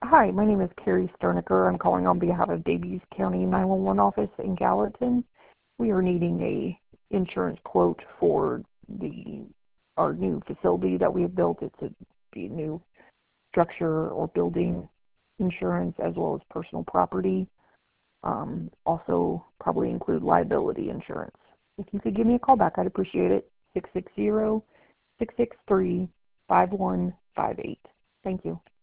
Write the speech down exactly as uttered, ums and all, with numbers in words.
Hi, my name is Carrie Sternicker. I'm calling on behalf of Davies County nine one one office in Gallatin. We are needing a insurance quote for the our new facility that we have built. It's a, the new structure or building insurance as well as personal property. Um, also probably include liability insurance. If you could give me a call back, I'd appreciate it. six six zero, six six three, five one five eight. Thank you.